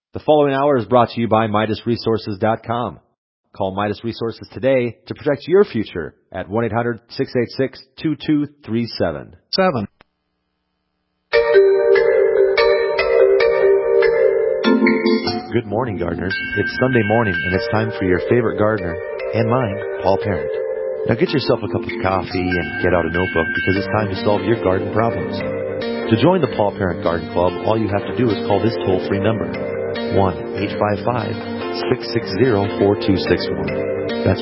The following hour is brought to you by MidasResources.com. Call Midas Resources today to protect your future at 1-800-686-2237. Good morning, gardeners. It's Sunday morning, and it's time for your favorite gardener, and mine, Paul Parent. Now get yourself a cup of coffee and get out a notebook because it's time to solve your garden problems. To join the Paul Parent Garden Club, all you have to do is call this toll-free number, 1-855-660-4261. That's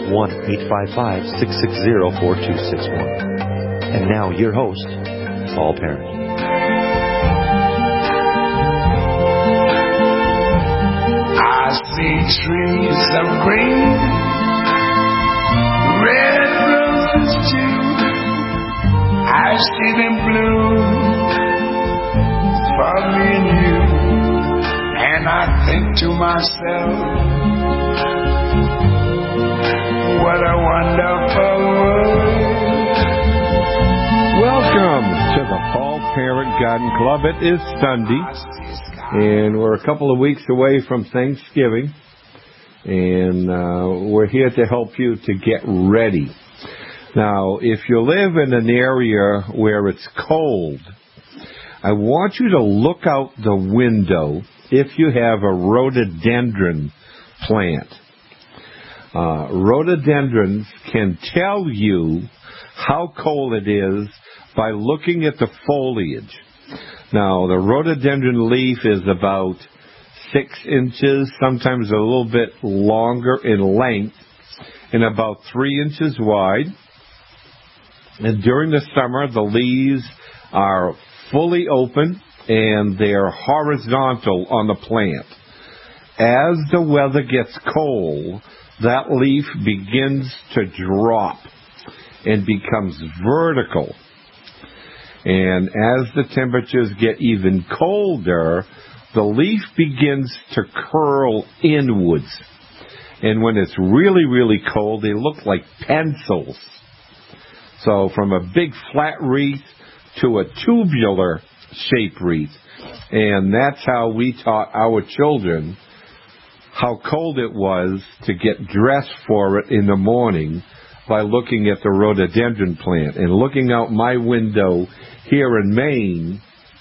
1-855-660-4261. And now your host, Paul Parent. I see trees of green, red roses too. I see them bloom for me and you. And I think to myself, what a wonderful world. Welcome to the Paul Parent Garden Club. It is Sunday, and we're a couple of weeks away from Thanksgiving, and we're here to help you to get ready. Now, if you live in an area where it's cold, I want you to look out the window if you have a rhododendron plant. Rhododendrons can tell you how cold it is by looking at the foliage. Now, the rhododendron leaf is about 6 inches, sometimes a little bit longer in length, and about 3 inches wide. And during the summer, the leaves are fully open and they're horizontal on the plant. As the weather gets cold, that leaf begins to drop and becomes vertical. And as the temperatures get even colder, the leaf begins to curl inwards. And when it's really, really cold, they look like pencils. So from a big flat wreath to a tubular shape wreath. And that's how we taught our children how cold it was to get dressed for it in the morning by looking at the rhododendron plant. And looking out my window here in Maine,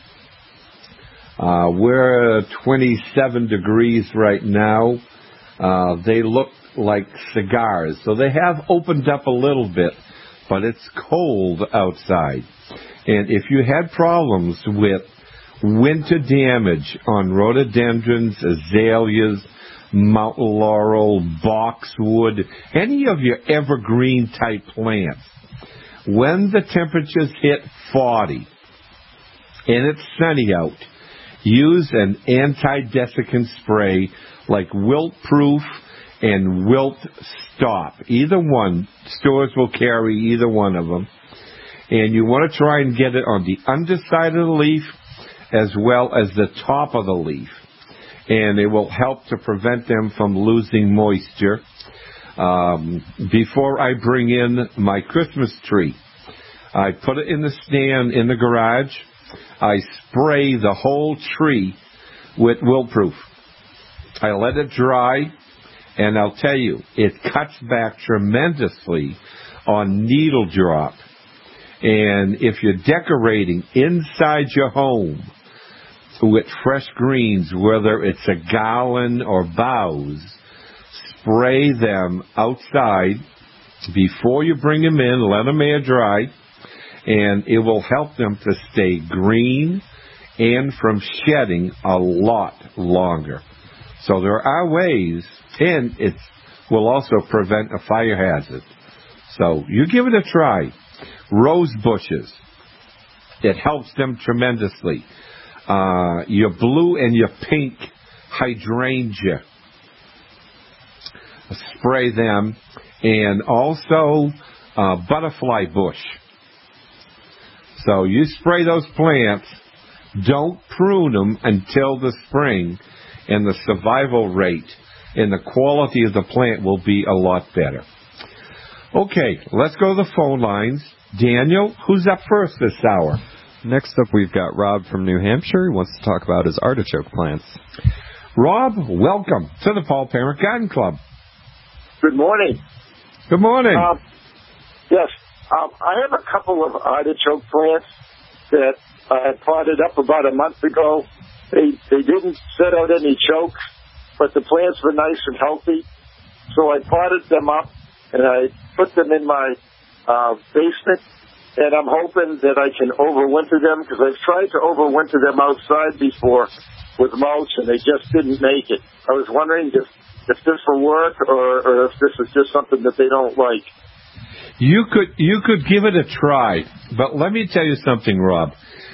we're 27 degrees right now. They look like cigars. So they have opened up a little bit, but it's cold outside. And if you had problems with winter damage on rhododendrons, azaleas, mountain laurel, boxwood, any of your evergreen type plants, when the temperatures hit 40 and it's sunny out, use an anti-desiccant spray like Wilt Proof and Wilt Stop. Either one, stores will carry either one of them. And you want to try and get it on the underside of the leaf as well as the top of the leaf. And it will help to prevent them from losing moisture. Before I bring in my Christmas tree, I put it in the stand in the garage. I spray the whole tree with Wilt Proof. I let it dry, and I'll tell you, it cuts back tremendously on needle drop. And if you're decorating inside your home with fresh greens, whether it's a garland or boughs, spray them outside before you bring them in, let them air dry, and it will help them to stay green and from shedding a lot longer. So there are ways, and it will also prevent a fire hazard. So you give it a try. Rose bushes, it helps them tremendously. Your blue and your pink hydrangea, spray them, and also butterfly bush. So you spray those plants, don't prune them until the spring, and the survival rate and the quality of the plant will be a lot better. Okay, let's go to the phone lines. Daniel, who's up first this hour? Next up, we've got Rob from New Hampshire. He wants to talk about his artichoke plants. Rob, welcome to the Paul Parent Garden Club. Good morning. Good morning. Yes, I have a couple of artichoke plants that I potted up about a month ago. They didn't set out any chokes, but the plants were nice and healthy. So I potted them up, and I put them in my basement, and I'm hoping that I can overwinter them, because I've tried to overwinter them outside before with mulch, and they just didn't make it. I was wondering if this will work, or if this is just something that they don't like. You could give it a try, but let me tell you something, Rob.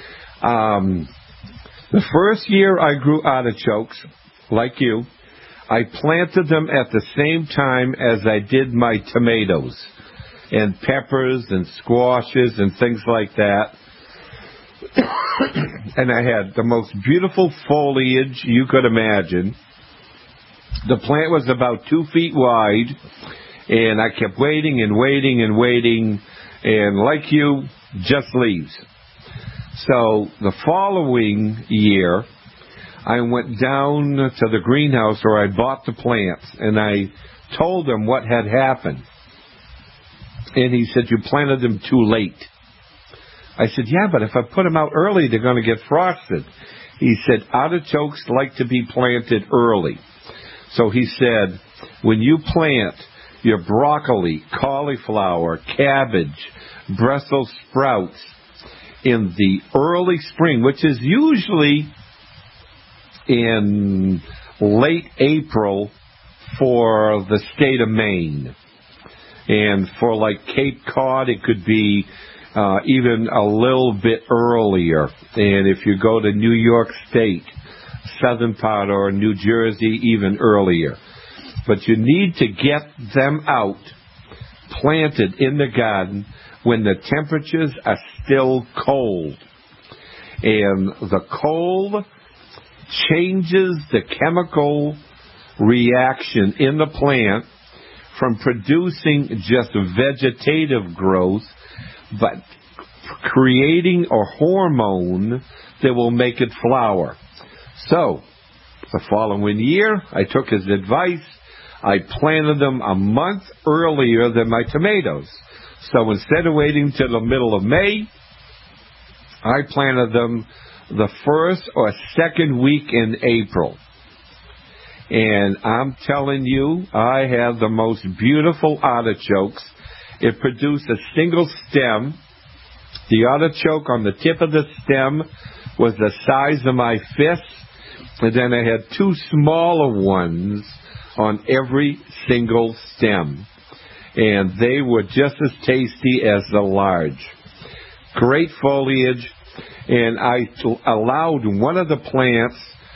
The first year I grew artichokes, like you, I planted them at the same time as I did my tomatoes and peppers and squashes and things like that. And I had the most beautiful foliage you could imagine. The plant was about 2 feet wide, and I kept waiting and waiting and waiting, and like you, just leaves. So the following year, I went down to the greenhouse where I bought the plants, and I told him what had happened. And he said, "You planted them too late." I said, "Yeah, but if I put them out early, they're going to get frosted." He said, "Artichokes like to be planted early." So he said, when you plant your broccoli, cauliflower, cabbage, Brussels sprouts in the early spring, which is usually in late April for the state of Maine. And for like Cape Cod, it could be even a little bit earlier. And if you go to New York State, southern part, or New Jersey, even earlier. But you need to get them out, planted in the garden when the temperatures are still cold. And the cold changes the chemical reaction in the plant from producing just vegetative growth, but creating a hormone that will make it flower. So, the following year, I took his advice. I planted them a month earlier than my tomatoes. So instead of waiting till the middle of May, I planted them the first or second week in April. And I'm telling you, I have the most beautiful artichokes. It produced a single stem. The artichoke on the tip of the stem was the size of my fist. And then I had 2 smaller ones on every single stem. And they were just as tasty as the large. Great foliage. And I allowed one of the plants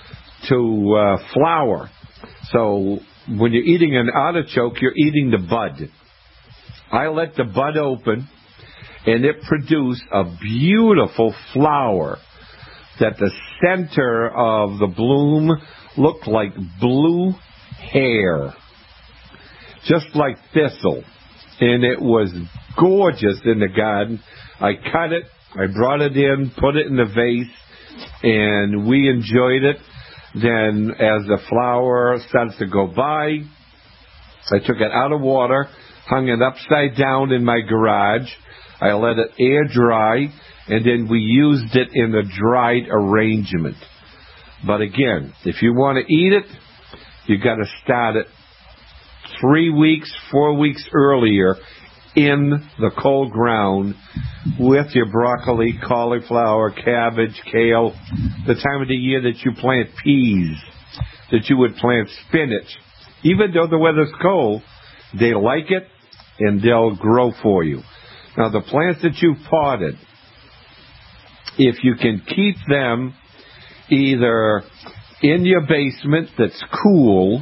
to flower. So when you're eating an artichoke, you're eating the bud. I let the bud open, and it produced a beautiful flower that the center of the bloom looked like blue hair, just like thistle. And it was gorgeous in the garden. I cut it, I brought it in, put it in the vase, and we enjoyed it. Then as the flower starts to go by, I took it out of water, hung it upside down in my garage. I let it air dry, and then we used it in the dried arrangement. But again, if you want to eat it, you got to start it 3 weeks, 4 weeks earlier in the cold ground with your broccoli, cauliflower, cabbage, kale, the time of the year that you plant peas, that you would plant spinach. Even though the weather's cold, they like it and they'll grow for you. Now, the plants that you've potted, if you can keep them either in your basement that's cool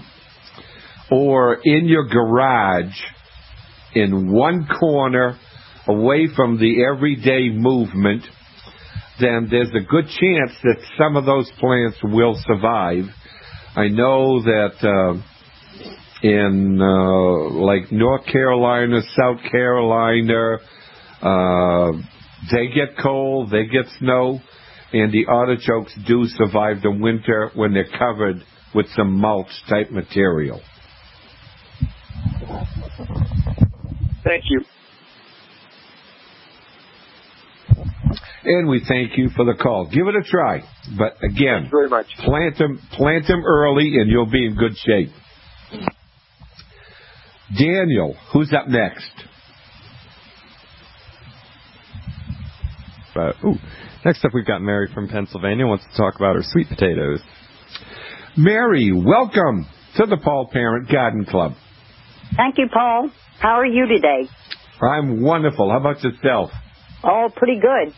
or in your garage in one corner away from the everyday movement, then there's a good chance that some of those plants will survive. I know that in like North Carolina, South Carolina, they get cold, they get snow, and the artichokes do survive the winter when they're covered with some mulch type material. Thank you. And we thank you for the call. Give it a try. But again, Thank you very much. Plant them early and you'll be in good shape. Daniel, who's up next? Next up, we've got Mary from Pennsylvania. Wants to talk about her sweet potatoes. Mary, welcome to the Paul Parent Garden Club. Thank you, Paul. How are you today? I'm wonderful. How about yourself? Oh, pretty good.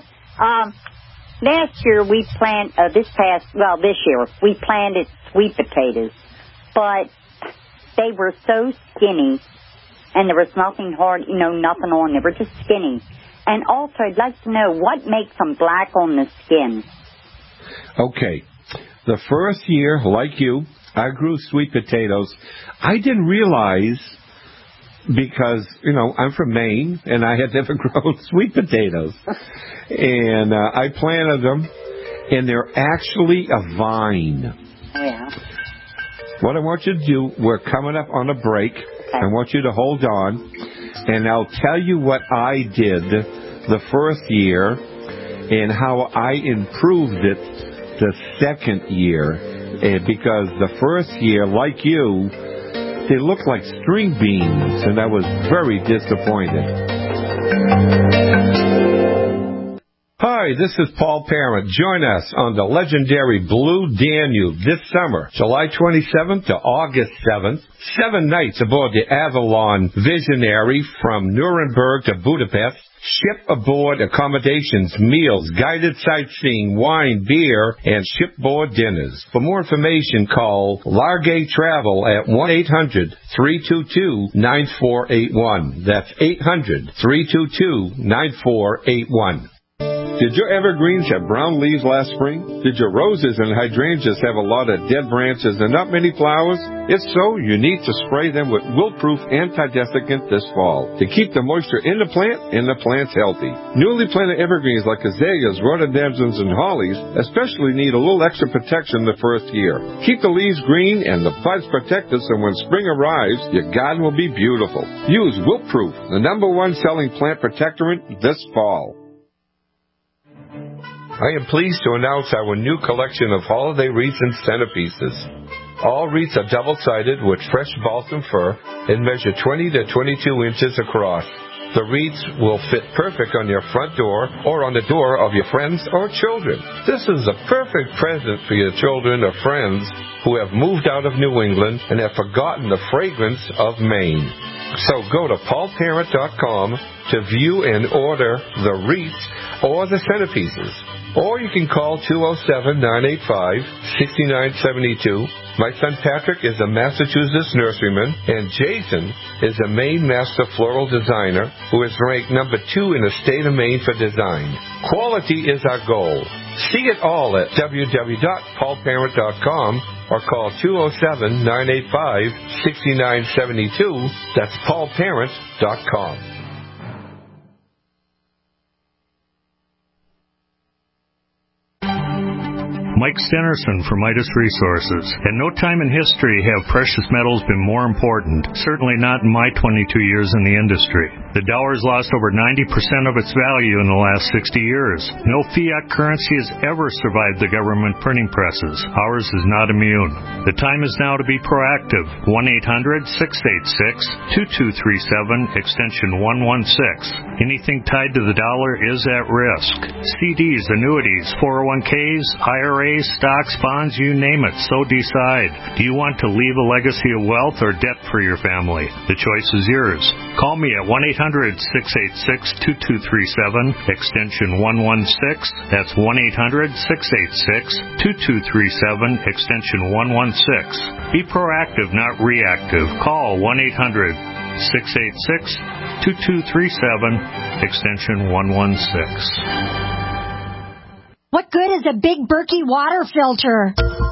Last year we this year we planted sweet potatoes, but they were so skinny, and there was nothing hard, nothing on. They were just skinny. And also, I'd like to know what makes them black on the skin. Okay. The first year, like you, I grew sweet potatoes. I didn't realize, because, I'm from Maine, and I had never grown sweet potatoes. And I planted them, and they're actually a vine. Yeah. What I want you to do, we're coming up on a break. Okay. I want you to hold on, and I'll tell you what I did the first year and how I improved it the second year. Because the first year, like you, they looked like string beans, and I was very disappointed. Hi, this is Paul Parent. Join us on the legendary Blue Danube this summer, July 27th to August 7th. 7 nights aboard the Avalon Visionary from Nuremberg to Budapest. Ship aboard accommodations, meals, guided sightseeing, wine, beer, and shipboard dinners. For more information, call Largay Travel at 1-800-322-9481. That's 800-322-9481. Did your evergreens have brown leaves last spring? Did your roses and hydrangeas have a lot of dead branches and not many flowers? If so, you need to spray them with wilt-proof anti-desiccant this fall to keep the moisture in the plant and the plants healthy. Newly planted evergreens like azaleas, rhododendrons, and hollies especially need a little extra protection the first year. Keep the leaves green and the buds protected so when spring arrives, your garden will be beautiful. Use Wilt-Proof, the #1 selling plant protectorant this fall. I am pleased to announce our new collection of holiday wreaths and centerpieces. All wreaths are double-sided with fresh balsam fir and measure 20 to 22 inches across. The wreaths will fit perfect on your front door or on the door of your friends or children. This is a perfect present for your children or friends who have moved out of New England and have forgotten the fragrance of Maine. So go to paulparent.com to view and order the wreaths or the centerpieces. Or you can call 207-985-6972. My son Patrick is a Massachusetts nurseryman, and Jason is a Maine Master Floral Designer who is ranked #2 in the state of Maine for design. Quality is our goal. See it all at www.paulparent.com or call 207-985-6972. That's paulparent.com. Mike Stenerson from Midas Resources. At no time in history have precious metals been more important, certainly not in my 22 years in the industry. The dollar's lost over 90% of its value in the last 60 years. No fiat currency has ever survived the government printing presses. Ours is not immune. The time is now to be proactive. 1-800-686-2237, extension 116. Anything tied to the dollar is at risk. CDs, annuities, 401ks, IRAs, stocks, bonds, you name it, so decide. Do you want to leave a legacy of wealth or debt for your family? The choice is yours. Call me at 1-800-686-2237, extension 116. That's 1-800-686-2237, extension 116. Be proactive, not reactive. Call 1-800-686-2237, extension 116. What good is a big Berkey water filter?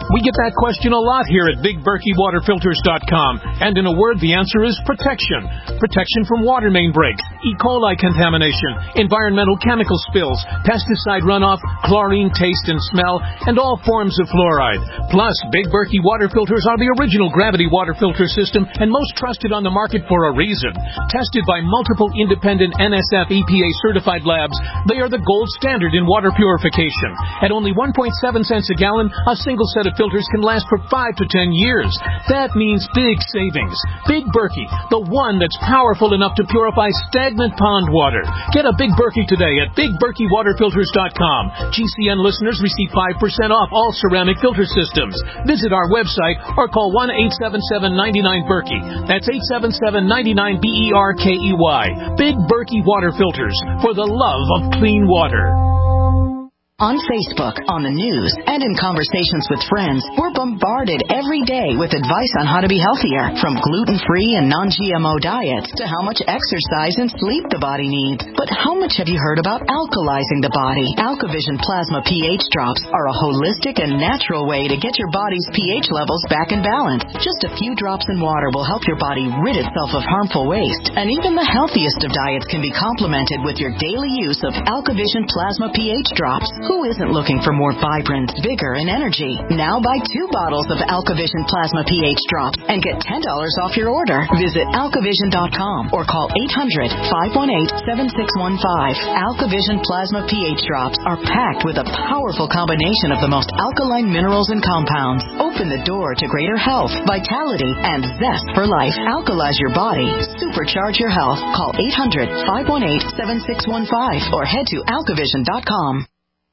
We get that question a lot here at BigBerkeyWaterFilters.com. And in a word, the answer is protection. Protection from water main breaks, E. coli contamination, environmental chemical spills, pesticide runoff, chlorine taste and smell, and all forms of fluoride. Plus, Big Berkey water filters are the original gravity water filter system and most trusted on the market for a reason. Tested by multiple independent NSF EPA certified labs, they are the gold standard in water purification. At only 1.7 cents a gallon, a single set of filters can last for 5 to 10 years. That means big savings. Big Berkey, the one that's powerful enough to purify stagnant pond water. Get a Big Berkey today at BigBerkeyWaterFilters.com. GCN listeners receive 5% off all ceramic filter systems. Visit our website or call 1-877-99-BERKEY. That's 877-99-BERKEY. Big Berkey Water Filters, for the love of clean water. On Facebook, on the news, and in conversations with friends, we're bombarded every day with advice on how to be healthier, from gluten-free and non-GMO diets to how much exercise and sleep the body needs. But how much have you heard about alkalizing the body? AlkaVision Plasma pH drops are a holistic and natural way to get your body's pH levels back in balance. Just a few drops in water will help your body rid itself of harmful waste. And even the healthiest of diets can be complemented with your daily use of AlkaVision Plasma pH drops. Who isn't looking for more vibrance, vigor, and energy? Now buy 2 bottles of AlkaVision Plasma pH drops and get $10 off your order. Visit AlkaVision.com or call 800-518-7615. AlkaVision Plasma pH drops are packed with a powerful combination of the most alkaline minerals and compounds. Open the door to greater health, vitality, and zest for life. Alkalize your body. Supercharge your health. Call 800-518-7615 or head to AlkaVision.com.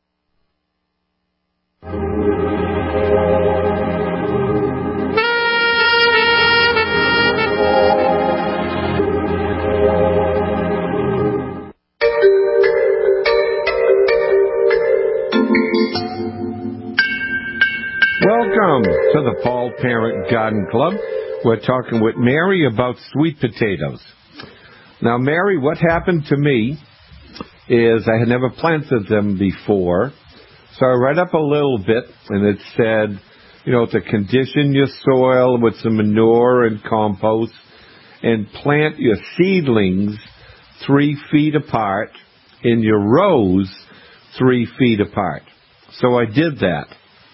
Welcome to the Paul Parent Garden Club. We're talking with Mary about sweet potatoes. Now, Mary, what happened to me is I had never planted them before. So I read up a little bit, and it said, to condition your soil with some manure and compost and plant your seedlings 3 feet apart in your rows 3 feet apart. So I did that.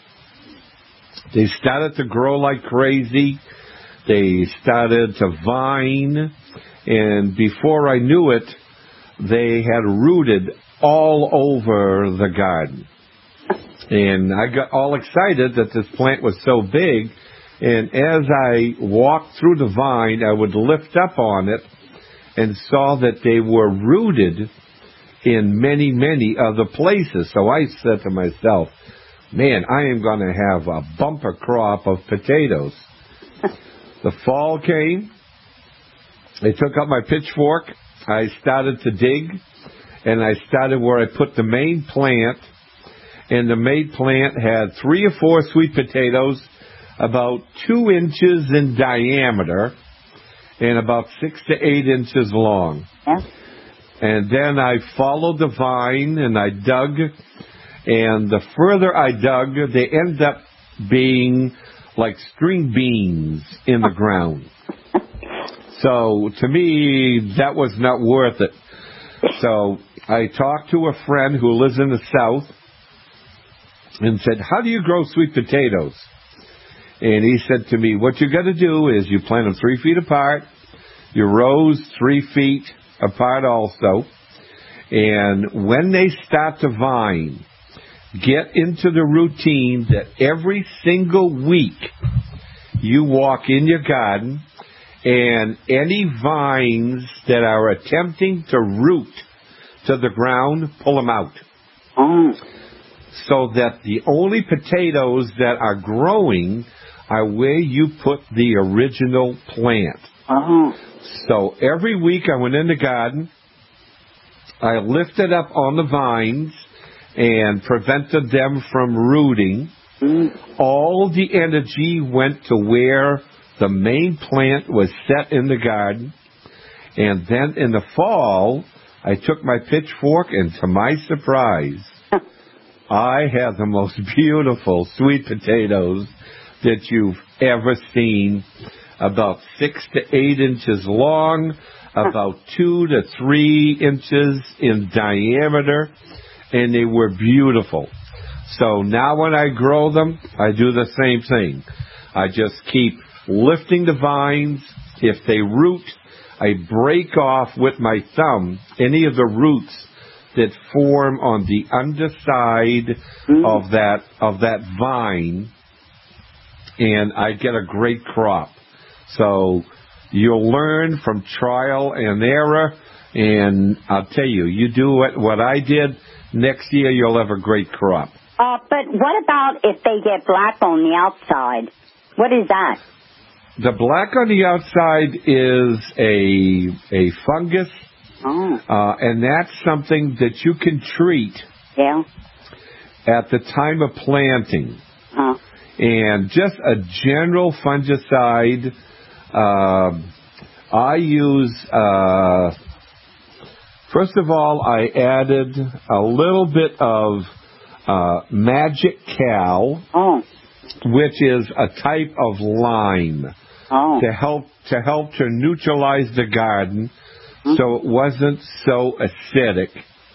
They started to grow like crazy. They started to vine. And before I knew it, they had rooted all over the garden. And I got all excited that this plant was so big. And as I walked through the vine, I would lift up on it and saw that they were rooted in many, many other places. So I said to myself, man, I am going to have a bumper crop of potatoes. The fall came. I took up my pitchfork. I started to dig. And I started where I put the main plant. And the main plant had 3 or 4 sweet potatoes, about 2 inches in diameter and about 6 to 8 inches long. Yeah. And then I followed the vine and I dug. And the further I dug, they ended up being like string beans in the ground. So to me, that was not worth it. So I talked to a friend who lives in the South and said, how do you grow sweet potatoes? And he said to me, what you got to do is you plant them 3 feet apart, your rows 3 feet apart also, and when they start to vine, get into the routine that every single week you walk in your garden and any vines that are attempting to root to the ground, pull them out. So that the only potatoes that are growing are where you put the original plant. So every week I went in the garden, I lifted up on the vines and prevented them from rooting. All the energy went to where the main plant was set in the garden. And then in the fall, I took my pitchfork and to my surprise, I have the most beautiful sweet potatoes that you've ever seen. About 6 to 8 inches long, about 2 to 3 inches in diameter, and they were beautiful. So now when I grow them, I do the same thing. I just keep lifting the vines. If they root, I break off with my thumb any of the roots that form on the underside of that vine, and I get a great crop. So you'll learn from trial and error, and I'll tell you, you do what I did, next year you'll have a great crop. But what about if they get black on the outside? What is that? The black on the outside is a fungus, and that's something that you can treat at the time of planting. And just a general fungicide, I use, first of all, I added a little bit of Magic Cal, which is a type of lime, to help to neutralize the garden so it wasn't so acidic.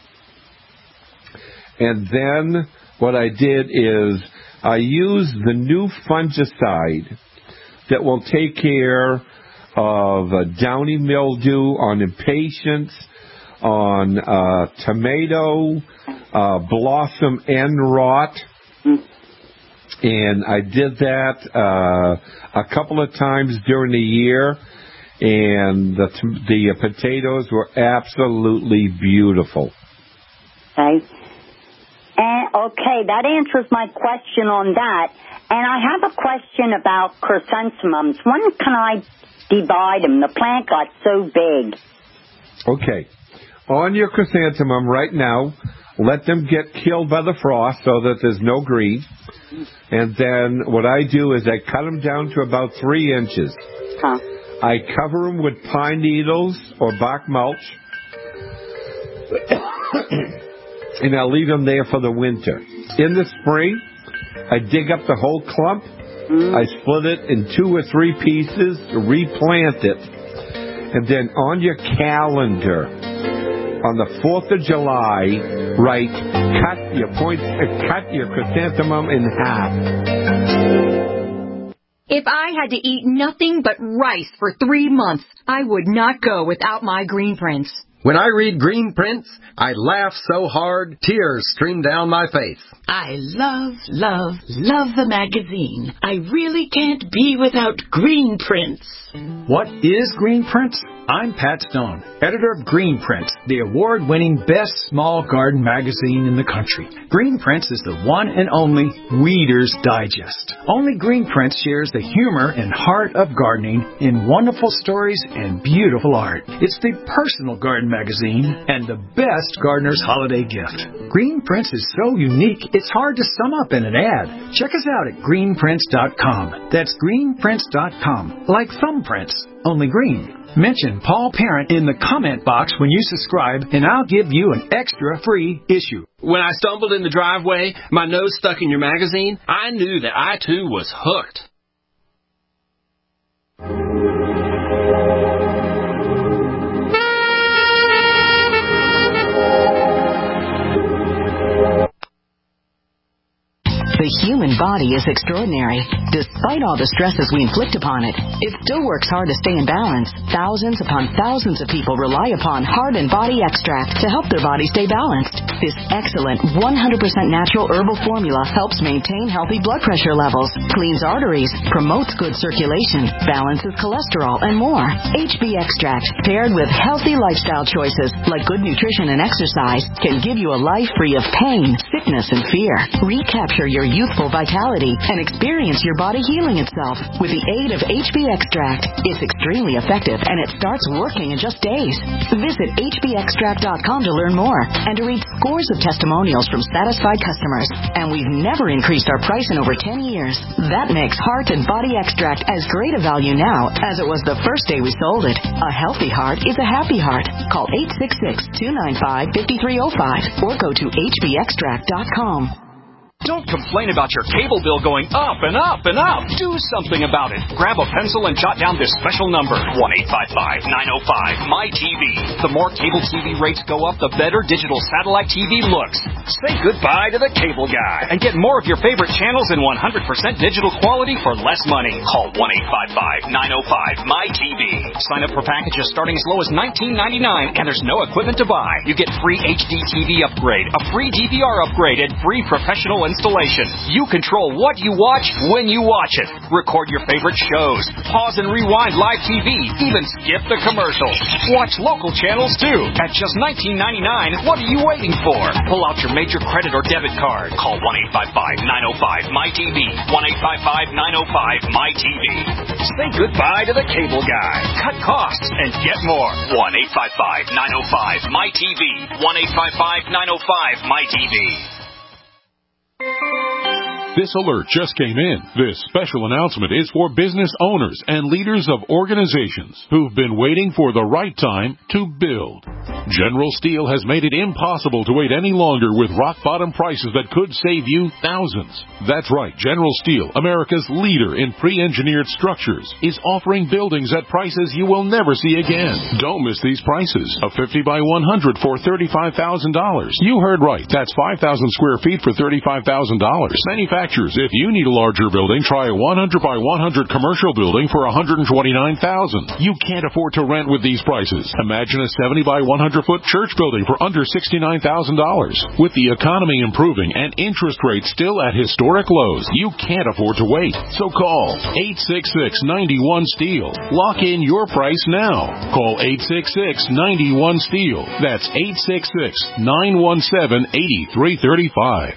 And then what I did is I used the new fungicide that will take care of downy mildew on impatiens, on tomato, blossom end rot. And I did that a couple of times during the year, and the potatoes were absolutely beautiful. Okay. Okay, that answers my question on that. And I have a question about chrysanthemums. When can I divide them? The plant got so big. Okay. On your chrysanthemum right now, let them get killed by the frost so that there's no green. And then what I do is I cut them down to about 3 inches. I cover them with pine needles or bark mulch. And I leave them there for the winter. In the spring, I dig up the whole clump. I split it in 2 or 3 pieces, replant it. And then on your calendar, on the 4th of July, cut your chrysanthemum in half. If I had to eat nothing but rice for 3 months, I would not go without my Green Prints. When I read Green Prints, I laugh so hard, tears stream down my face. I love the magazine. I really can't be without Green Prints. What is Green Prints? I'm Pat Stone, editor of Green Prints, the award-winning best small garden magazine in the country. Green Prints is the one and only Weeder's Digest. Only Green Prints shares the humor and heart of gardening in wonderful stories and beautiful art. It's the personal garden magazine and the best gardener's holiday gift. Green Prints is so unique, it's hard to sum up in an ad. Check us out at greenprints.com. That's greenprints.com, like thumbprints, only green. Mention Paul Parent in the comment box when you subscribe, and I'll give you an extra free issue. When I stumbled in the driveway, my nose stuck in your magazine, I knew that I too was hooked. The human body is extraordinary. Despite all the stresses we inflict upon it, it still works hard to stay in balance. Thousands upon thousands of people rely upon Heart and Body Extract to help their body stay balanced. This excellent 100% natural herbal formula helps maintain healthy blood pressure levels, cleans arteries, promotes good circulation, balances cholesterol, and more. HB Extract, paired with healthy lifestyle choices like good nutrition and exercise, can give you a life free of pain, sickness, and fear. Recapture your youthful vitality and experience your body healing itself with the aid of HB Extract. It's extremely effective and it starts working in just days. Visit hbextract.com to learn more and to read scores of testimonials from satisfied customers. And we've never increased our price in over 10 years. That makes Heart and Body Extract as great a value now as it was the first day we sold it. A healthy heart is a happy heart. Call 866-295-5305 or go to hbextract.com. Don't complain about your cable bill going up and up and up. Do something about it. Grab a pencil and jot down this special number, 1-855-905-MY-TV. The more cable TV rates go up, the better digital satellite TV looks. Say goodbye to the cable guy and get more of your favorite channels in 100% digital quality for less money. Call 1-855-905-MY-TV. Sign up for packages starting as low as $19.99, and there's no equipment to buy. You get free HD TV upgrade, a free DVR upgrade, and free professional installation. You control what you watch when you watch it. Record your favorite shows. Pause and rewind live TV. Even skip the commercials. Watch local channels too. At just $19.99, what are you waiting for? Pull out your major credit or debit card. Call 1-855-905-MY-TV. 1-855-905-MY-TV. Say goodbye to the cable guy. Cut costs and get more. 1-855-905-MY-TV. 1-855-905-MY-TV. This alert just came in. This special announcement is for business owners and leaders of organizations who've been waiting for the right time to build. General Steel has made it impossible to wait any longer with rock-bottom prices that could save you thousands. That's right, General Steel, America's leader in pre-engineered structures, is offering buildings at prices you will never see again. Don't miss these prices. A 50 by 100 for $35,000. You heard right. That's 5,000 square feet for $35,000. Manufacturers, if you need a larger building, try a 100 by 100 commercial building for $129,000. You can't afford to rent with these prices. Imagine a 70 by 100-foot church building for under $69,000. With the economy improving and interest rates still at historic lows, you can't afford to wait. So call 866-91-STEEL. Lock in your price now. Call 866-91-STEEL. That's 866-917-8335.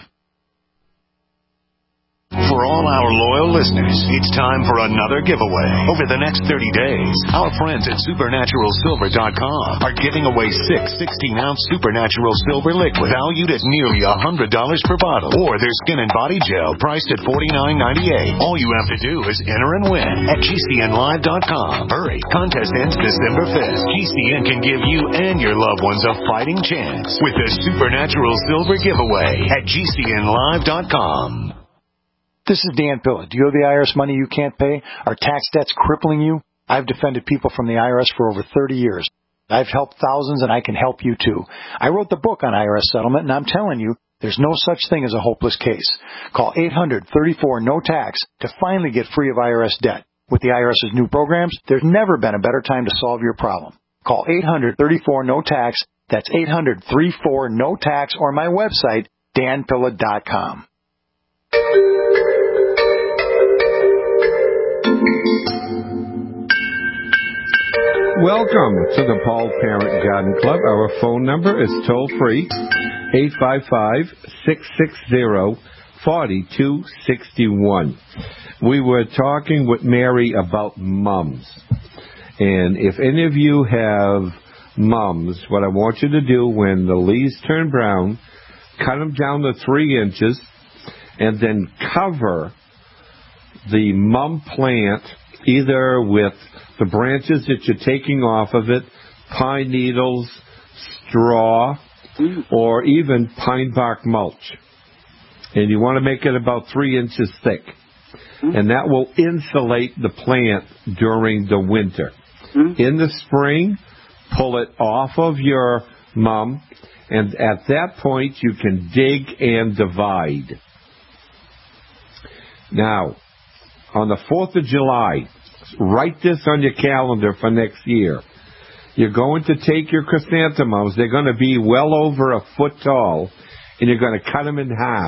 For all our loyal listeners, it's time for another giveaway. Over the next 30 days, our friends at SupernaturalSilver.com are giving away 6 16-ounce Supernatural Silver liquid valued at nearly $100 per bottle, or their skin and body gel priced at $49.98. All you have to do is enter and win at GCNlive.com. Hurry, contest ends December 5th. GCN can give you and your loved ones a fighting chance with the Supernatural Silver giveaway at GCNlive.com. This is Dan Pilla. Do you owe the IRS money you can't pay? Are tax debts crippling you? I've defended people from the IRS for over 30 years. I've helped thousands, and I can help you too. I wrote the book on IRS settlement, and I'm telling you, there's no such thing as a hopeless case. Call 800-34-NO-TAX to finally get free of IRS debt. With the IRS's new programs, there's never been a better time to solve your problem. Call 800-34-NO-TAX. That's 800-34-NO-TAX, or my website, danpilla.com. Welcome to the Paul Parent Garden Club. Our phone number is toll-free, 855-660-4261. We were talking with Mary about mums. And if any of you have mums, what I want you to do when the leaves turn brown, cut them down to 3 inches, and then cover the mum plant either with the branches that you're taking off of it, pine needles, straw, or even pine bark mulch. And you want to make it about 3 inches thick. And that will insulate the plant during the winter. In the spring, pull it off of your mum, and at that point you can dig and divide. Now, on the 4th of July, write this on your calendar for next year. You're going to take your chrysanthemums. They're going to be well over a foot tall, and you're going to cut them in half.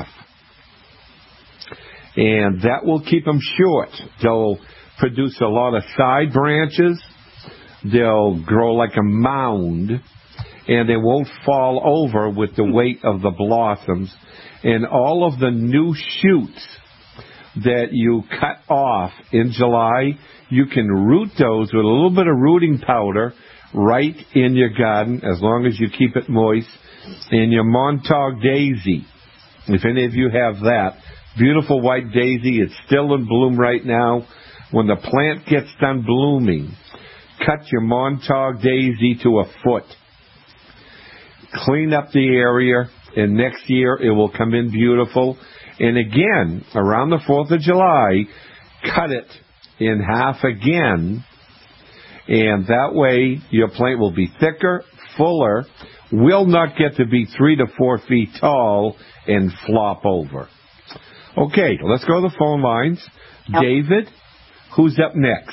And that will keep them short. They'll produce a lot of side branches. They'll grow like a mound, and they won't fall over with the weight of the blossoms. And all of the new shoots that you cut off in July, you can root those with a little bit of rooting powder right in your garden, as long as you keep it moist. And your Montauk daisy, if any of you have that, beautiful white daisy, it's still in bloom right now. When the plant gets done blooming, cut your Montauk daisy to a foot. Clean up the area, and next year it will come in beautiful. And again, around the 4th of July, cut it in half again, and that way your plant will be thicker, fuller, will not get to be 3 to 4 feet tall, and flop over. Okay, let's go to the phone lines. Yep. David, who's up next?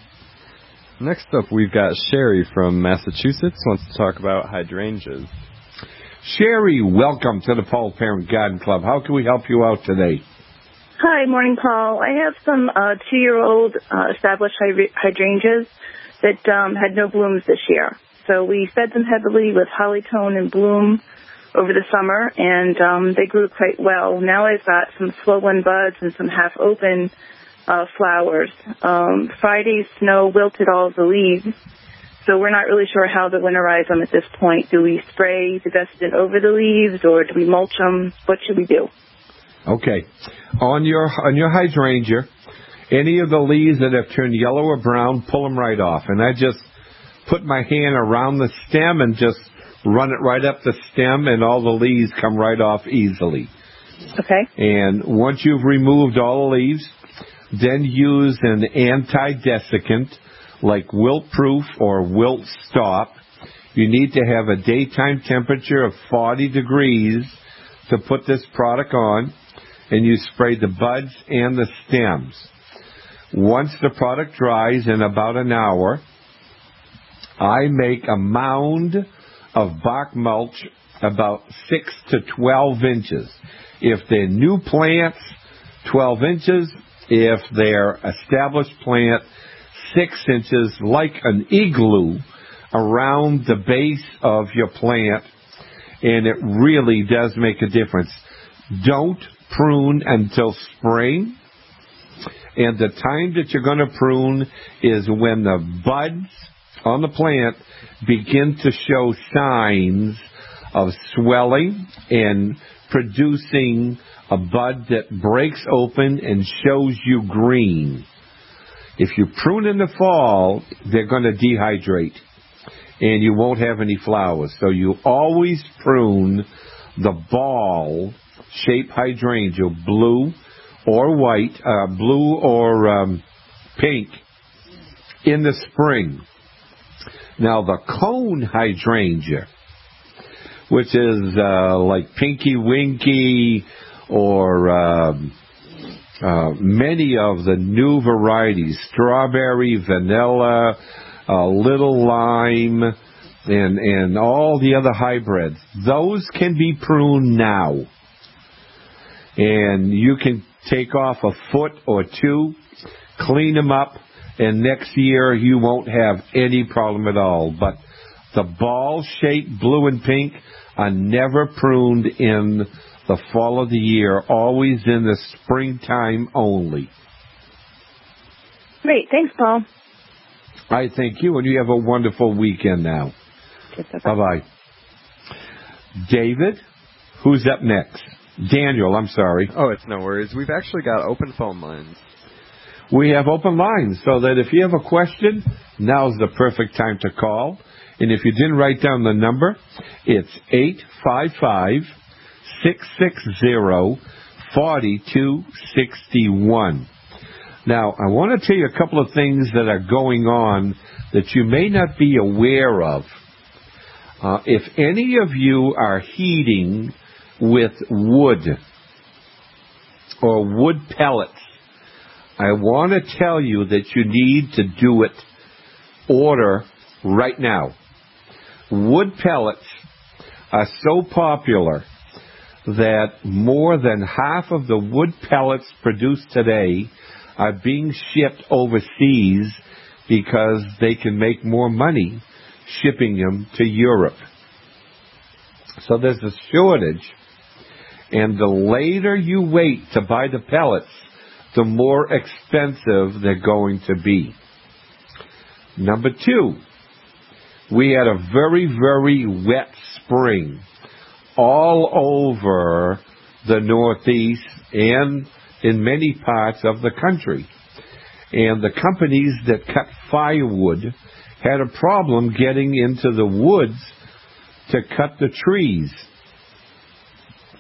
Next up, we've got Sherry from Massachusetts, wants to talk about hydrangeas. Sherry, welcome to the Paul Parent Garden Club. How can we help you out today? Hi, morning, Paul. I have some 2-year-old established hydrangeas that had no blooms this year. So we fed them heavily with Hollytone and Bloom over the summer, and they grew quite well. Now I've got some swollen buds and some half-open flowers. Friday's snow wilted all of the leaves, so we're not really sure how to winterize them at this point. Do we spray the Vestin over the leaves, or do we mulch them? What should we do? Okay. On your hydrangea, any of the leaves that have turned yellow or brown, pull them right off. And I just put my hand around the stem and just run it right up the stem, and all the leaves come right off easily. Okay. And once you've removed all the leaves, then use an anti-desiccant like Wilt Proof or Wilt Stop. You need to have a daytime temperature of 40 degrees to put this product on, and you spray the buds and the stems. Once the product dries in about an hour, I make a mound of bark mulch about 6 to 12 inches. If they're new plants, 12 inches. If they're established plant, 6 inches, like an igloo around the base of your plant, and it really does make a difference. Don't prune until spring, and the time that you're going to prune is when the buds on the plant begin to show signs of swelling and producing a bud that breaks open and shows you green. If you prune in the fall, they're going to dehydrate, and you won't have any flowers. So you always prune the ball-shaped hydrangea, blue or white, blue or pink, in the spring. Now the cone hydrangea, which is like Pinky Winky or many of the new varieties, strawberry, vanilla, little lime, and all the other hybrids, those can be pruned now. And you can take off a foot or two, clean them up, and next year you won't have any problem at all. But the ball-shaped blue and pink are never pruned in the fall of the year, always in the springtime only. Great. Thanks, Paul. I thank you, and you have a wonderful weekend now. Bye-bye. David, who's up next? Daniel, I'm sorry. Oh, it's no worries. We've actually got open phone lines. We have open lines, so that if you have a question, now's the perfect time to call. And if you didn't write down the number, it's 855-660-4261. Now, I want to tell you a couple of things that are going on that you may not be aware of. If any of you are heating with wood or wood pellets, I want to tell you that you need to do it, order right now. Wood pellets are so popular that more than half of the wood pellets produced today are being shipped overseas because they can make more money shipping them to Europe. So there's a shortage, and the later you wait to buy the pellets, the more expensive they're going to be. Number two, we had a very, very wet spring all over the Northeast and in many parts of the country. And the companies that cut firewood had a problem getting into the woods to cut the trees.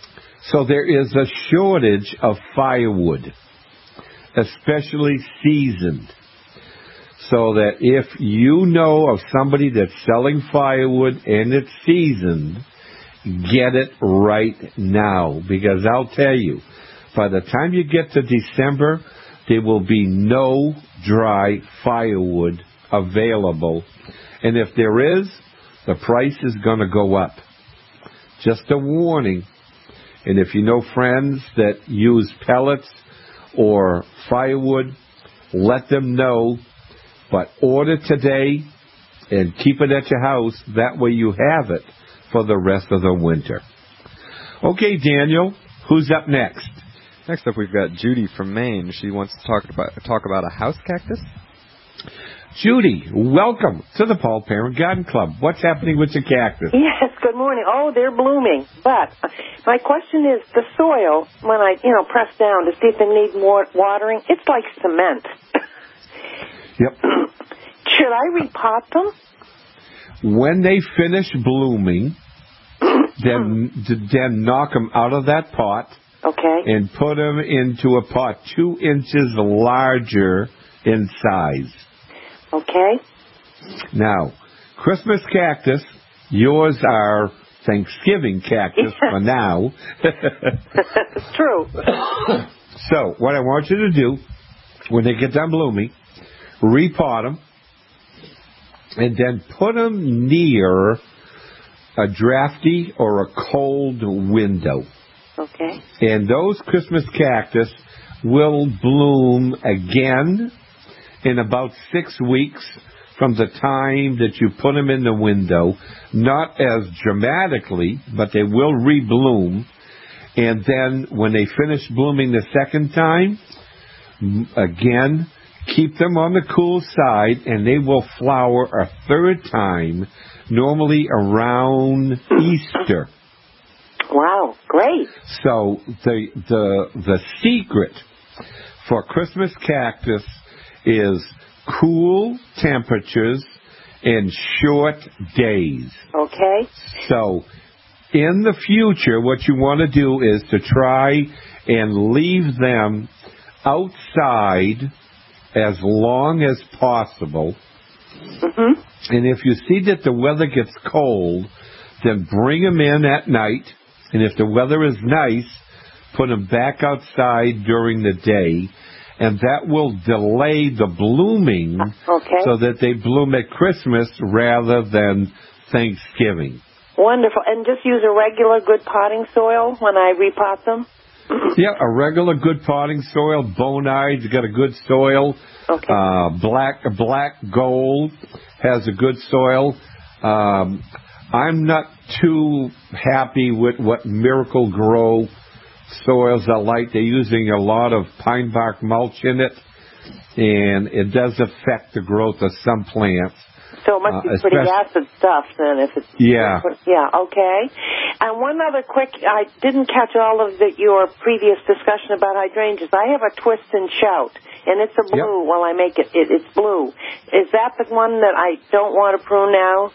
So there is a shortage of firewood, especially seasoned. So that if you know of somebody that's selling firewood and it's seasoned, get it right now. Because I'll tell you, by the time you get to December, there will be no dry firewood available. And if there is, the price is going to go up. Just a warning. And if you know friends that use pellets or firewood, let them know. But order today and keep it at your house. That way you have it for the rest of the winter. Okay, Daniel, who's up next? Next up, we've got Judy from Maine. She wants to talk about a house cactus. Judy, welcome to the Paul Parent Garden Club. What's happening with your cactus? Yes, good morning. Oh, they're blooming. But my question is, the soil, when I, press down to see if they need more watering, it's like cement. Yep. Should I repot them? When they finish blooming, then knock them out of that pot. Okay. And put them into a pot 2 inches larger in size. Okay. Now, Christmas cactus, yours are Thanksgiving cactus for now. It's true. So, what I want you to do, when they get done blooming, repot them, and then put them near a drafty or a cold window. Okay. And those Christmas cactus will bloom again in about 6 weeks from the time that you put them in the window. Not as dramatically, but they will rebloom. And then when they finish blooming the second time, again, keep them on the cool side, and they will flower a third time, normally around Easter. Wow, great. So the secret for Christmas cactus is cool temperatures and short days. Okay. So in the future, what you want to do is to try and leave them outside as long as possible. Mm-hmm. And if you see that the weather gets cold, then bring them in at night. And if the weather is nice, put them back outside during the day. And that will delay the blooming so that they bloom at Christmas rather than Thanksgiving. Wonderful. And just use a regular good potting soil when I repot them? Yeah, a regular good potting soil. Bonide, you got a good soil. Okay. Black Gold has a good soil. I'm not too happy with what Miracle Grow soils are like. They're using a lot of pine bark mulch in it, and it does affect the growth of some plants. So it must be pretty acid stuff then if it's... Yeah. Yeah, okay. And one other quick, I didn't catch all of your previous discussion about hydrangeas. I have a twist and shout, and it's a blue. Well, I make it, it's blue. Is that the one that I don't want to prune now?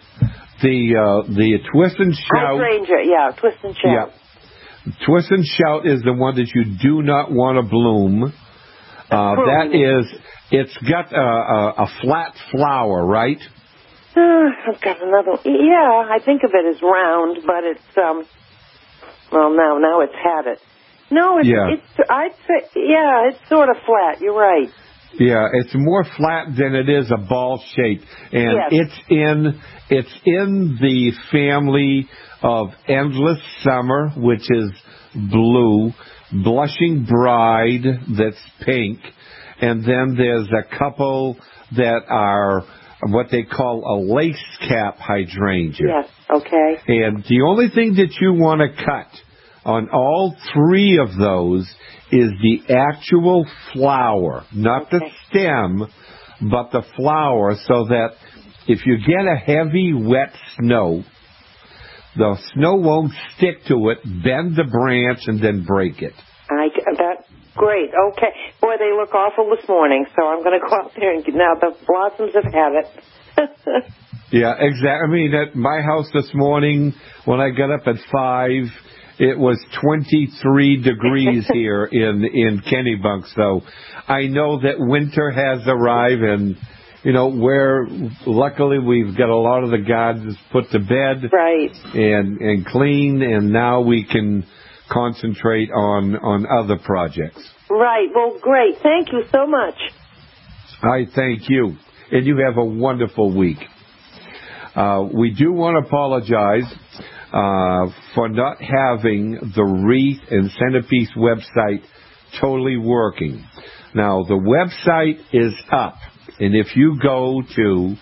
The twist and shout... Hydrangea, yeah, twist and shout. Yeah. Twist and shout is the one that you do not want to bloom. That is... It's got a flat flower, right? I've got another one. Yeah, I think of it as round, but it's, well, now it's had it. No, I'd say, it's sort of flat. You're right. Yeah, it's more flat than it is a ball shape. And it's in the family of Endless Summer, which is blue, Blushing Bride, that's pink, and then there's a couple that are what they call a lace cap hydrangea. Yes, okay. And the only thing that you want to cut on all three of those is the actual flower, not the stem, but the flower, so that if you get a heavy, wet snow, the snow won't stick to it, bend the branch, and then break it. Great, okay. Boy, they look awful this morning, so I'm going to go out there and now the blossoms have had it. Yeah, exactly. I mean, at my house this morning, when I got up at 5, it was 23 degrees here in Kennebunk. So I know that winter has arrived, and where luckily we've got a lot of the gardens put to bed, right, and clean, and now we can concentrate on other projects. Right. Well, great. Thank you so much. I thank you, and you have a wonderful week. We do want to apologize for not having the Wreath and Centerpiece website totally working. Now, the website is up, and if you go to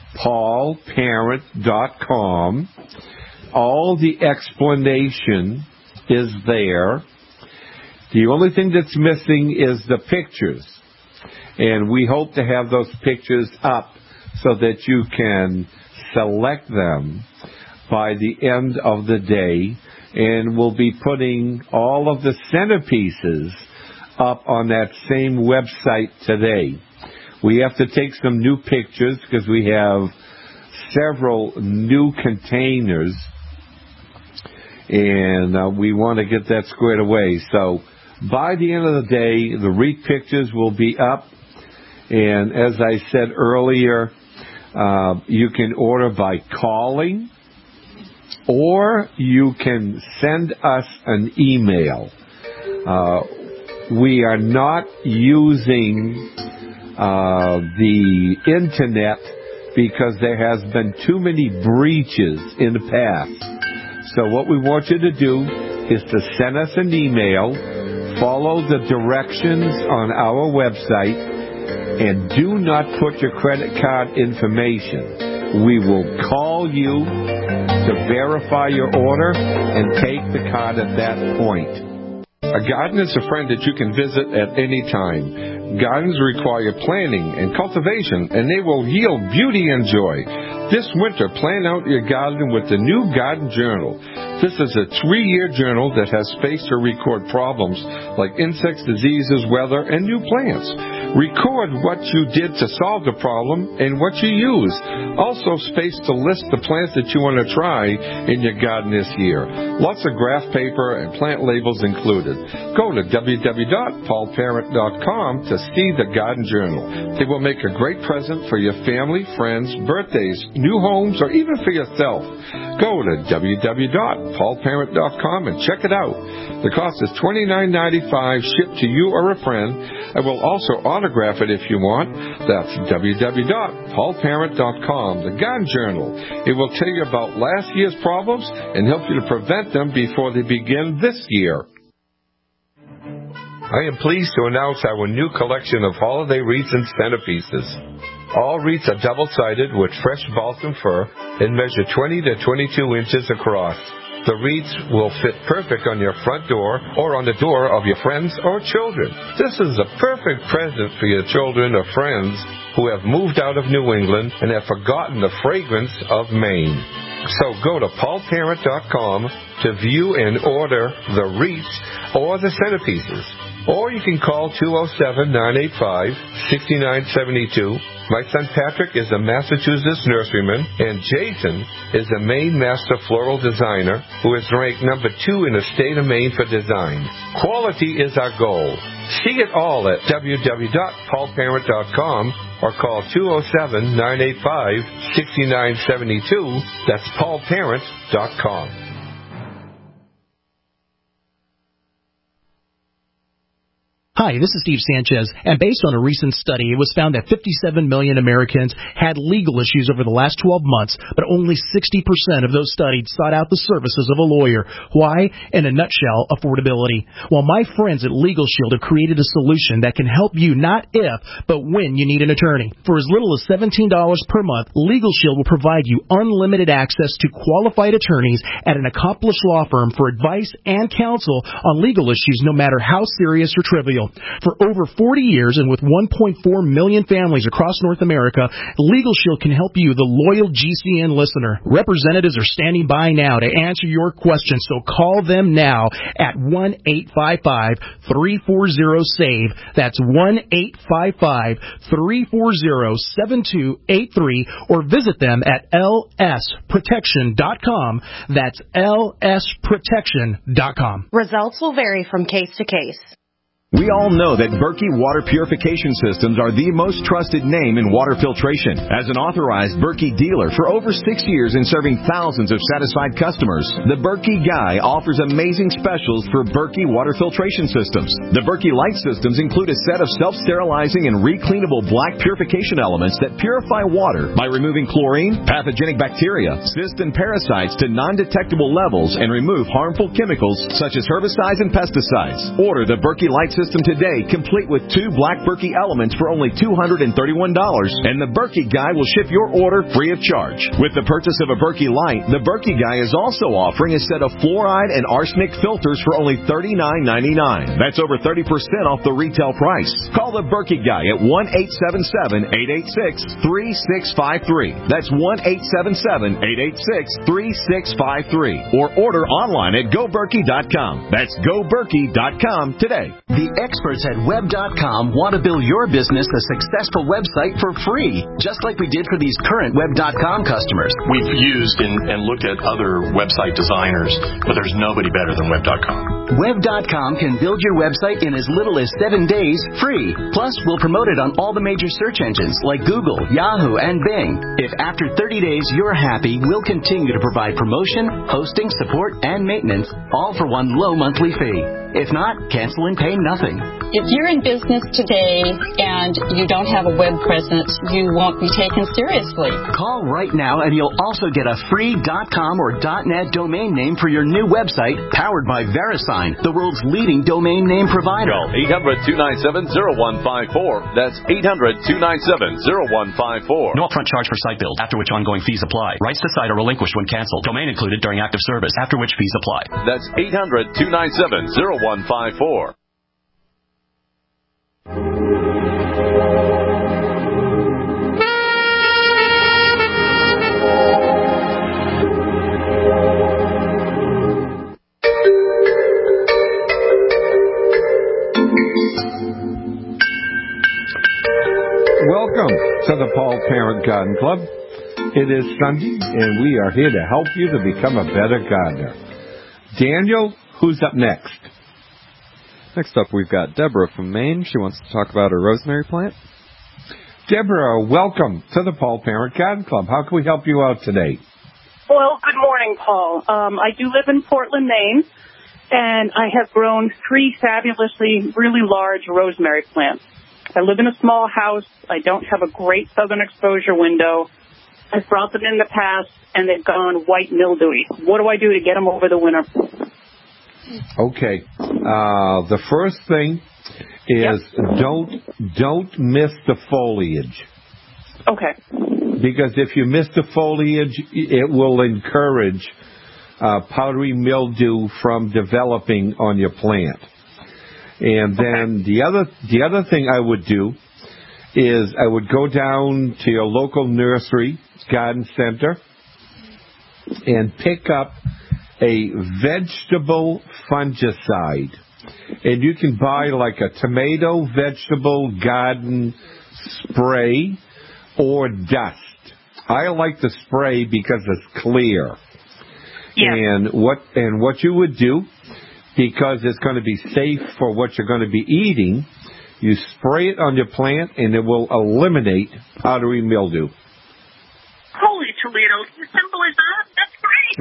paulparent.com, all the explanation is there. The only thing that's missing is the pictures, and we hope to have those pictures up so that you can select them by the end of the day, and we'll be putting all of the centerpieces up on that same website today. We have to take some new pictures because we have several new containers, and we want to get that squared away. So by the end of the day, the wreath pictures will be up, and as I said earlier, you can order by calling, or you can send us an email. We are not using the internet because there has been too many breaches in the past. So what we want you to do is to send us an email, follow the directions on our website, and do not put your credit card information. We will call you to verify your order and take the card at that point. A garden is a friend that you can visit at any time. Gardens require planning and cultivation, and they will yield beauty and joy. This winter, plan out your garden with the new Garden Journal. This is a 3-year journal that has space to record problems like insects, diseases, weather, and new plants. Record what you did to solve the problem and what you used. Also space to list the plants that you want to try in your garden this year. Lots of graph paper and plant labels included. Go to www.paulparent.com to see the Garden Journal. It will make a great present for your family, friends, birthdays, new homes, or even for yourself. Go to www.paulparent.com and check it out. The cost is $29.95 shipped to you or a friend. I will also autograph it if you want. That's www.paulparent.com, the Garden Journal. It will tell you about last year's problems and help you to prevent them before they begin this year. I am pleased to announce our new collection of holiday wreaths and centerpieces. All wreaths are double-sided with fresh balsam fir and measure 20 to 22 inches across. The wreaths will fit perfect on your front door or on the door of your friends or children. This is a perfect present for your children or friends who have moved out of New England and have forgotten the fragrance of Maine. So go to paulparent.com to view and order the wreaths or the centerpieces. Or you can call 207-985-6972. My son Patrick is a Massachusetts nurseryman, and Jason is a Maine Master Floral Designer who is ranked number 2 in the state of Maine for design. Quality is our goal. See it all at www.paulparent.com or call 207-985-6972. That's paulparent.com. Hi, this is Steve Sanchez, and based on a recent study, it was found that 57 million Americans had legal issues over the last 12 months, but only 60% of those studied sought out the services of a lawyer. Why? In a nutshell, affordability. Well, my friends at Legal Shield have created a solution that can help you not if, but when you need an attorney. For as little as $17 per month, Legal Shield will provide you unlimited access to qualified attorneys at an accomplished law firm for advice and counsel on legal issues, no matter how serious or trivial. Shield. For over 40 years and with 1.4 million families across North America, Legal Shield can help you, the loyal GCN listener. Representatives are standing by now to answer your questions, so call them now at 1-855-340-SAVE. That's 1-855-340-7283, or visit them at lsprotection.com. That's lsprotection.com. Results will vary from case to case. We all know that Berkey Water Purification Systems are the most trusted name in water filtration. As an authorized Berkey dealer for over 6 years and serving thousands of satisfied customers, the Berkey Guy offers amazing specials for Berkey Water Filtration Systems. The Berkey Light Systems include a set of self-sterilizing and recleanable black purification elements that purify water by removing chlorine, pathogenic bacteria, cysts, and parasites to non-detectable levels and remove harmful chemicals such as herbicides and pesticides. Order the Berkey Light System today, complete with 2 black Berkey elements for only $231, and the Berkey Guy will ship your order free of charge. With the purchase of a Berkey Light, the Berkey Guy is also offering a set of fluoride and arsenic filters for only $39.99. That's over 30% off the retail price. Call the Berkey Guy at 1-877-886-3653. That's 1-877-886-3653. Or order online at GoBerkey.com. That's GoBerkey.com today. The experts at Web.com want to build your business a successful website for free, just like we did for these current Web.com customers. We've used and looked at other website designers, but there's nobody better than Web.com. Web.com can build your website in as little as 7 days free. Plus, we'll promote it on all the major search engines like Google, Yahoo, and Bing. If after 30 days you're happy, we'll continue to provide promotion, hosting, support, and maintenance, all for one low monthly fee. If not, cancel and pay nothing. If you're in business today and you don't have a web presence, you won't be taken seriously. Call right now and you'll also get a free .com or .net domain name for your new website, powered by VeriSign, the world's leading domain name provider. Call 800-297-0154. That's 800-297-0154. No upfront charge for site build, after which ongoing fees apply. Rights to site are relinquished when canceled. Domain included during active service, after which fees apply. That's 800-297-0154. Welcome to the Paul Parent Garden Club. It is Sunday, and we are here to help you to become a better gardener. Daniel, who's up next? Next up, we've got Deborah from Maine. She wants to talk about her rosemary plant. Deborah, welcome to the Paul Parent Garden Club. How can we help you out today? Well, good morning, Paul. I do live in Portland, Maine, and I have grown 3 fabulously, really large rosemary plants. I live in a small house. I don't have a great southern exposure window. I've brought them in the past, and they've gone white mildewy. What do I do to get them over the winter? Okay. The first thing is don't miss the foliage. Okay. Because if you miss the foliage, it will encourage powdery mildew from developing on your plant. And then the other thing I would do is I would go down to your local nursery, garden center, and pick up a vegetable fungicide. And you can buy like a tomato vegetable garden spray or dust. I like the spray because it's clear. Yeah. And what you would do, because it's going to be safe for what you're going to be eating, you spray it on your plant and it will eliminate powdery mildew. Holy Toledo, as simple as that? That's great.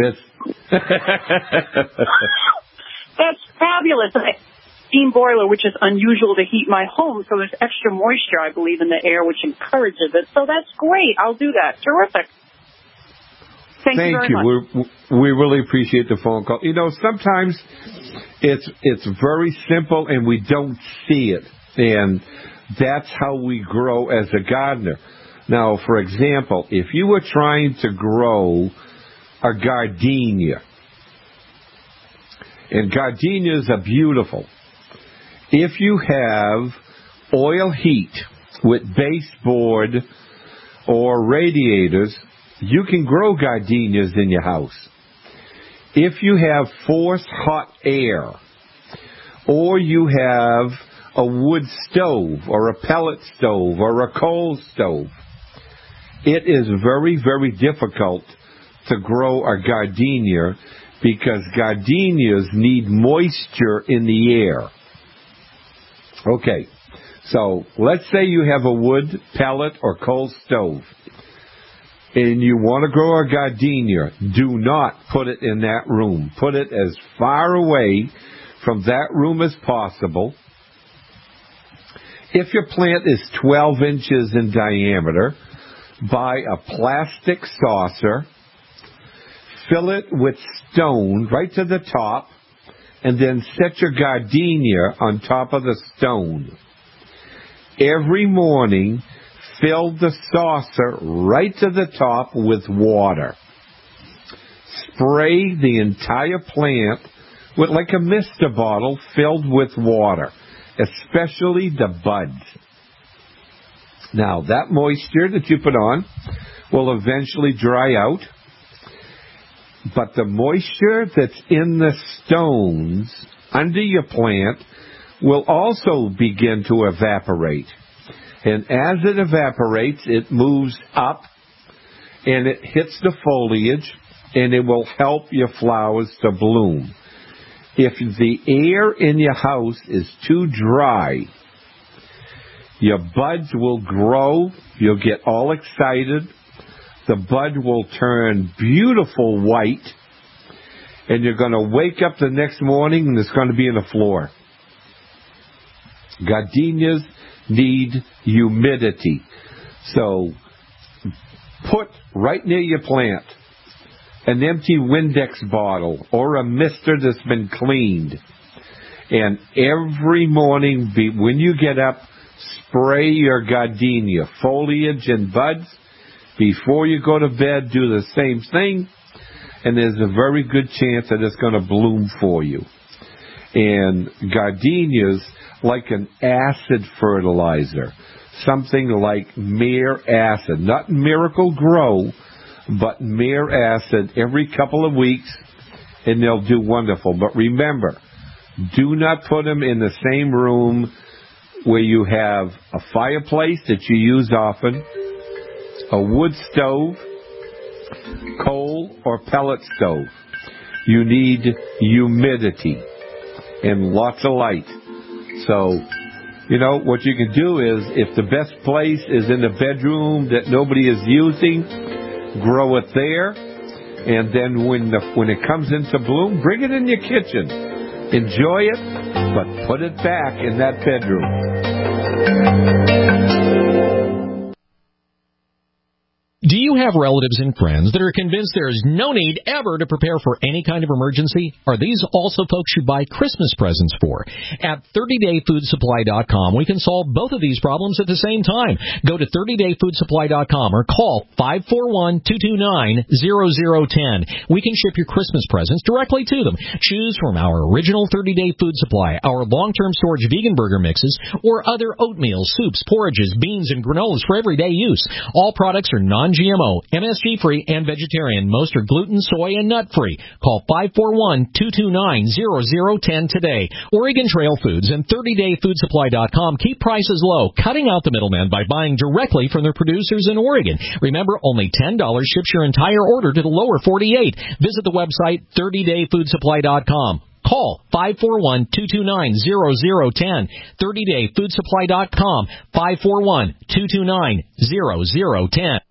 That's fabulous. I steam boiler, which is unusual to heat my home, so there's extra moisture, I believe, in the air, which encourages it. So that's great. I'll do that. Terrific. Thank you very much. We really appreciate the phone call. You know, sometimes it's very simple and we don't see it, and that's how we grow as a gardener. Now, for example, if you were trying to grow a gardenia, and gardenias are beautiful, If you have oil heat with baseboard or radiators, you can grow gardenias in your house. If you have forced hot air, or you have a wood stove or a pellet stove or a coal stove, it is very, very difficult to grow a gardenia because gardenias need moisture in the air. Okay, so let's say you have a wood, pellet, or coal stove, and you want to grow a gardenia. Do not put it in that room. Put it as far away from that room as possible. If your plant is 12 inches in diameter, buy a plastic saucer, fill it with stone right to the top, and then set your gardenia on top of the stone. Every morning, fill the saucer right to the top with water. Spray the entire plant with like a mister bottle filled with water, especially the buds. Now, that moisture that you put on will eventually dry out, but the moisture that's in the stones under your plant will also begin to evaporate. And as it evaporates, it moves up and it hits the foliage, and it will help your flowers to bloom. If the air in your house is too dry, your buds will grow, you'll get all excited, the bud will turn beautiful white, and you're going to wake up the next morning and it's going to be on the floor. Gardenias need humidity. So put right near your plant an empty Windex bottle or a mister that's been cleaned. And every morning when you get up, spray your gardenia, foliage and buds. Before you go to bed, do the same thing, and there's a very good chance that it's going to bloom for you. And gardenias like an acid fertilizer, something like Mere Acid, not Miracle Grow, but Mere Acid every couple of weeks, and they'll do wonderful. But remember, do not put them in the same room where you have a fireplace that you use often, a wood stove, coal, or pellet stove. You need humidity and lots of light. So, what you can do is, if the best place is in the bedroom that nobody is using, grow it there. And then when it comes into bloom, bring it in your kitchen. Enjoy it, but put it back in that bedroom. Do you have relatives and friends that are convinced there is no need ever to prepare for any kind of emergency? Are these also folks you buy Christmas presents for? At 30dayfoodsupply.com, we can solve both of these problems at the same time. Go to 30dayfoodsupply.com or call 541-229-0010. We can ship your Christmas presents directly to them. Choose from our original 30-day food supply, our long-term storage vegan burger mixes, or other oatmeal, soups, porridges, beans, and granolas for everyday use. All products are non-GMO, MSG-free, and vegetarian. Most are gluten, soy, and nut-free. Call 541-229-0010 today. Oregon Trail Foods and 30dayfoodsupply.com keep prices low, cutting out the middleman by buying directly from their producers in Oregon. Remember, only $10 ships your entire order to the lower 48. Visit the website 30dayfoodsupply.com. Call 541-229-0010. 30dayfoodsupply.com. 541-229-0010.